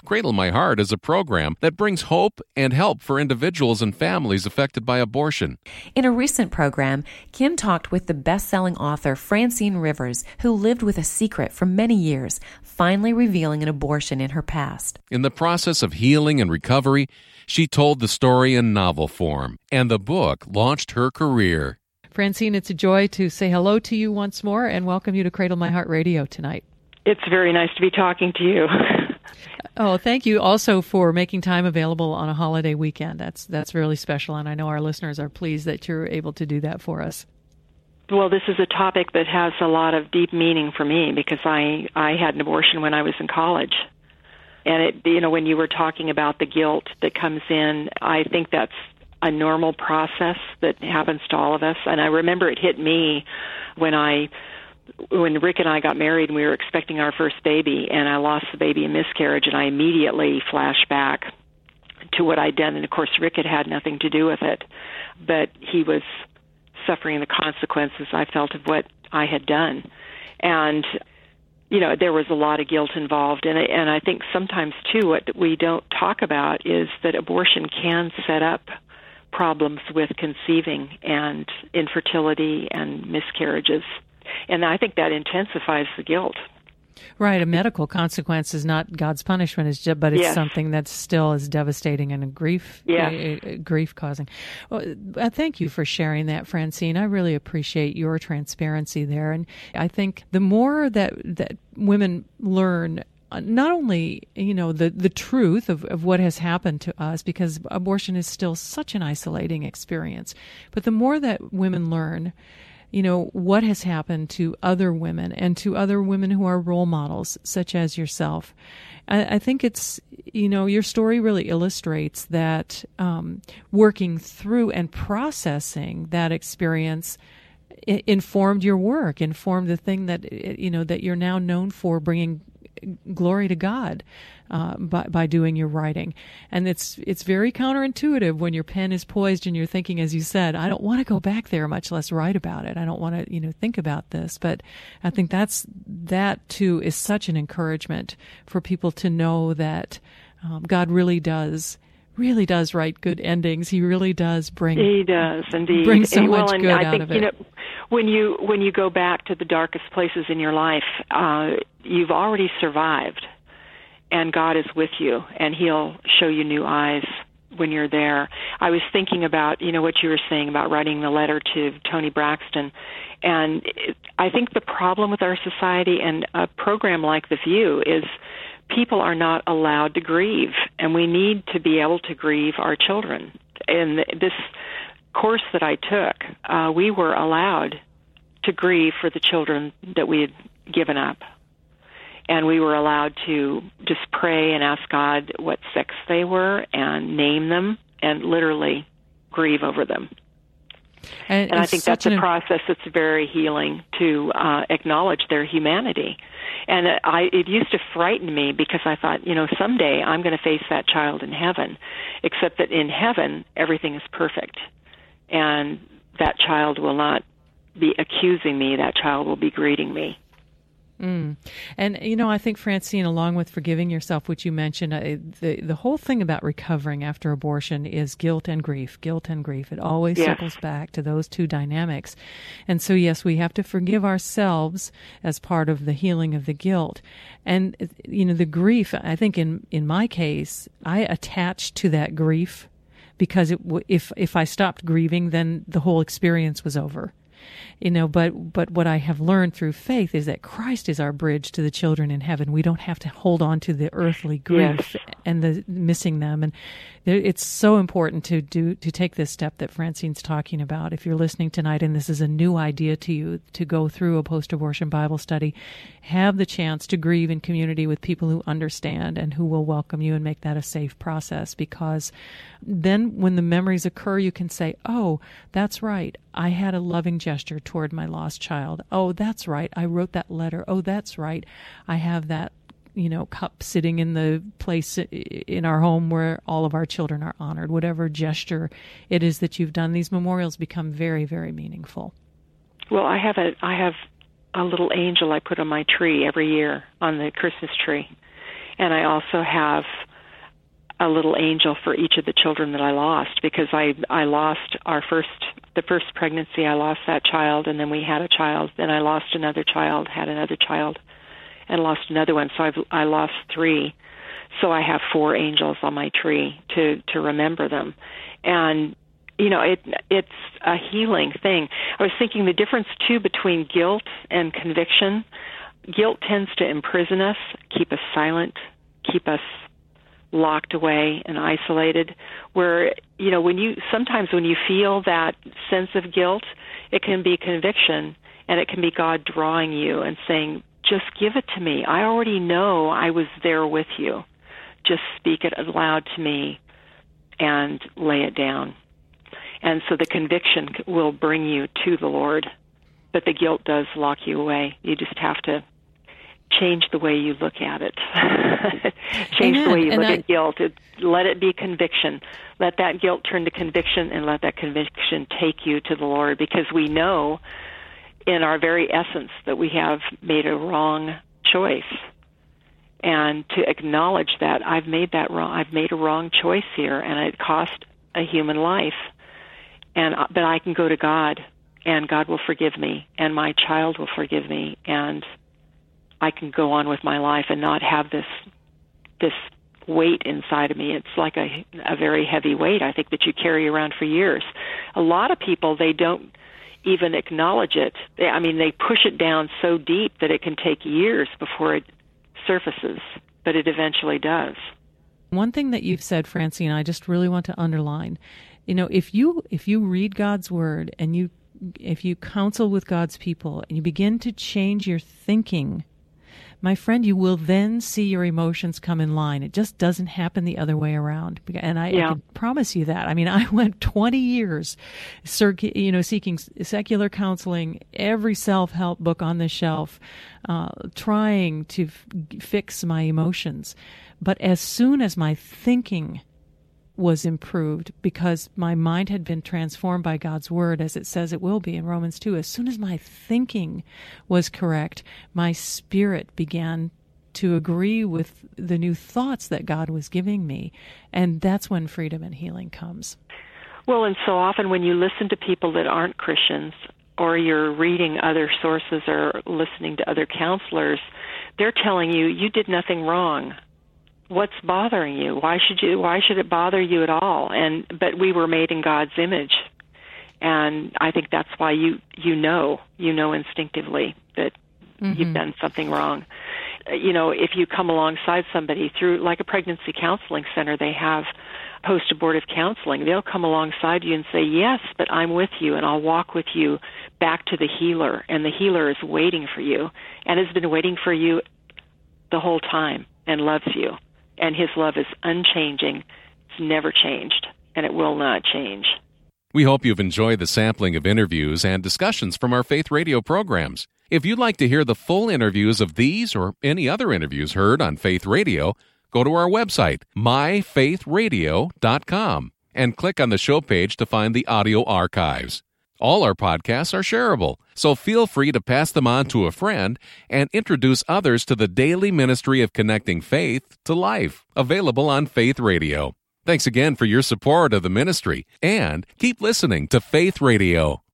Cradle My Heart is a program that brings hope and help for individuals and families affected by abortion. In a recent program, Kim talked with the best-selling author Francine Rivers, who lived with a secret for many years, finally revealing an abortion in her past. In the process of healing and recovery, she told the story in novel form, and the book launched her career. Francine, it's a joy to say hello to you once more and welcome you to Cradle My Heart Radio tonight. It's very nice to be talking to you. Oh, thank you also for making time available on a holiday weekend. That's really special, and I know our listeners are pleased that you're able to do that for us. Well, this is a topic that has a lot of deep meaning for me because I had an abortion when I was in college. And when you were talking about the guilt that comes in, I think that's a normal process that happens to all of us. And I remember it hit me when Rick and I got married and we were expecting our first baby, and I lost the baby in miscarriage, and I immediately flashed back to what I'd done. And, of course, Rick had nothing to do with it, but he was suffering the consequences, I felt, of what I had done. And, there was a lot of guilt involved. And I think sometimes, too, what we don't talk about is that abortion can set up problems with conceiving and infertility and miscarriages. And I think that intensifies the guilt. Right. A medical consequence is not God's punishment, but it's yes. something that still is devastating and grief causing. Well, thank you for sharing that, Francine. I really appreciate your transparency there. And I think the more that women learn not only, the truth of what has happened to us, because abortion is still such an isolating experience, but the more that women learn what has happened to other women and to other women who are role models, such as yourself. I think it's, your story really illustrates that working through and processing that experience informed your work, informed the thing that, that you're now known for, bringing glory to God by doing your writing. And it's very counterintuitive when your pen is poised and you're thinking, as you said, I don't want to go back there, much less write about it. I don't want to, think about this. But I think that too is such an encouragement for people to know that God really does write good endings. He really does He does indeed bring so much good out of it. When you go back to the darkest places in your life, you've already survived, and God is with you, and He'll show you new eyes when you're there. I was thinking about, what you were saying about writing the letter to Toni Braxton, and I think the problem with our society and a program like The View is people are not allowed to grieve, and we need to be able to grieve our children. And this course that I took, we were allowed to grieve for the children that we had given up. And we were allowed to just pray and ask God what sex they were and name them and literally grieve over them. And I think that's a process that's very healing to acknowledge their humanity. And it used to frighten me because I thought, someday I'm going to face that child in heaven, except that in heaven everything is perfect. And that child will not be accusing me. That child will be greeting me. And, I think, Francine, along with forgiving yourself, which you mentioned, the whole thing about recovering after abortion is guilt and grief. It always circles back to those two dynamics. And so, yes, we have to forgive ourselves as part of the healing of the guilt. And, the grief, I think in my case, I attached to that grief because if I stopped grieving, then the whole experience was over. But what I have learned through faith is that Christ is our bridge to the children in heaven. We don't have to hold on to the earthly grief and the missing them. And it's so important to take this step that Francine's talking about. If you're listening tonight and this is a new idea to you to go through a post-abortion Bible study, have the chance to grieve in community with people who understand and who will welcome you and make that a safe process. Because then when the memories occur, you can say, oh, that's right, I had a loving gesture toward my lost child. Oh, that's right, I wrote that letter. Oh, that's right, I have that cup sitting in the place in our home where all of our children are honored. Whatever gesture it is that you've done, these memorials become very, very meaningful. Well, I have a little angel I put on my tree every year, on the Christmas tree. And I also have a little angel for each of the children that I lost, because I lost the first pregnancy. I lost that child, and then we had a child. Then I lost another child, had another child, and lost another one. So I lost 3. So I have 4 angels on my tree to remember them. And it's a healing thing. I was thinking the difference too between guilt and conviction. Guilt tends to imprison us, keep us silent, keep us locked away and isolated, where, sometimes when you feel that sense of guilt, it can be conviction, and it can be God drawing you and saying, just give it to me. I already know I was there with you. Just speak it aloud to me and lay it down. And so the conviction will bring you to the Lord, but the guilt does lock you away. You just have to change the way you look at it. Change the way you look at guilt. Let it be conviction. Let that guilt turn to conviction, and let that conviction take you to the Lord, because we know in our very essence that we have made a wrong choice. And to acknowledge that I've made a wrong choice here, and it cost a human life. But I can go to God, and God will forgive me, and my child will forgive me, and I can go on with my life and not have this weight inside of me. It's like a very heavy weight, I think, that you carry around for years. A lot of people, they don't even acknowledge it. They push it down so deep that it can take years before it surfaces, but it eventually does. One thing that you've said, Francine, I just really want to underline. If you read God's Word, and if you counsel with God's people, and you begin to change your thinking, my friend, you will then see your emotions come in line. It just doesn't happen the other way around. And I can promise you that. I went 20 years, seeking secular counseling, every self-help book on the shelf, trying to fix my emotions. But as soon as my thinking was improved, because my mind had been transformed by God's Word, as it says it will be in Romans 2. As soon as my thinking was correct, my spirit began to agree with the new thoughts that God was giving me. And that's when freedom and healing comes. Well, and so often when you listen to people that aren't Christians, or you're reading other sources or listening to other counselors, they're telling you, you did nothing wrong. What's bothering you? Why should it bother you at all? But we were made in God's image, and I think that's why you know instinctively that you've done something wrong. If you come alongside somebody through, like a pregnancy counseling center, they have post-abortive counseling. They'll come alongside you and say, yes, but I'm with you, and I'll walk with you back to the healer, and the healer is waiting for you, and has been waiting for you the whole time, and loves you. And his love is unchanging. It's never changed, and it will not change. We hope you've enjoyed the sampling of interviews and discussions from our Faith Radio programs. If you'd like to hear the full interviews of these or any other interviews heard on Faith Radio, go to our website, myfaithradio.com, and click on the show page to find the audio archives. All our podcasts are shareable, so feel free to pass them on to a friend and introduce others to the daily ministry of connecting faith to life, available on Faith Radio. Thanks again for your support of the ministry, and keep listening to Faith Radio.